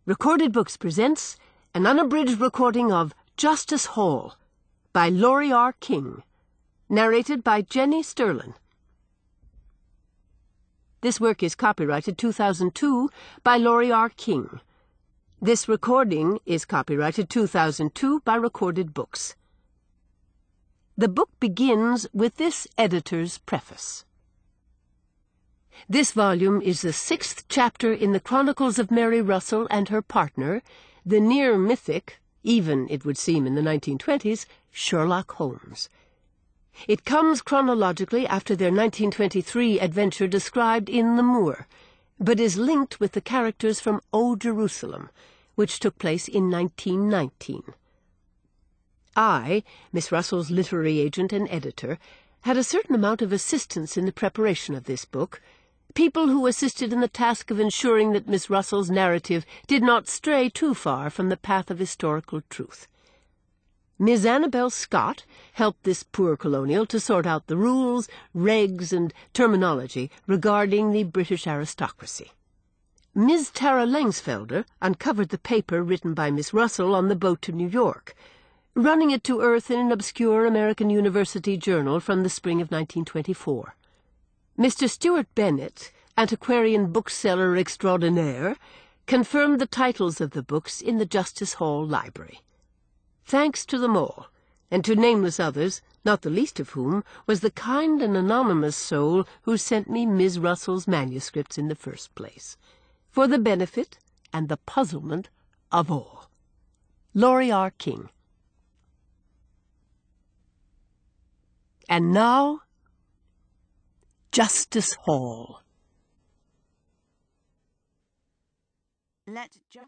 Recorded Books presents an unabridged recording of Justice Hall by Laurie R. King, narrated by Jenny Sterlin. This work is copyrighted 2002 by Laurie R. King. This recording is copyrighted 2002 by Recorded Books. The book begins with this editor's preface. This volume is the 6th chapter in the Chronicles of Mary Russell and her partner, the near-mythic, even, it would seem, in the 1920s, Sherlock Holmes. It comes chronologically after their 1923 adventure described in The Moor, but is linked with the characters from O Jerusalem, which took place in 1919. I, Miss Russell's literary agent and editor, had a certain amount of assistance in the preparation of this book, people who assisted in the task of ensuring that Miss Russell's narrative did not stray too far from the path of historical truth. Miss Annabel Scott helped this poor colonial to sort out the rules, regs, and terminology regarding the British aristocracy. Ms. Tara Langsfelder uncovered the paper written by Miss Russell on the boat to New York, running it to earth in an obscure American university journal from the spring of 1924. Mr. Stuart Bennett, antiquarian bookseller extraordinaire, confirmed the titles of the books in the Justice Hall Library. Thanks to them all, and to nameless others, not the least of whom was the kind and anonymous soul who sent me Miss Russell's manuscripts in the first place, for the benefit and the puzzlement of all. Laurie R. King. And now, Justice Hall.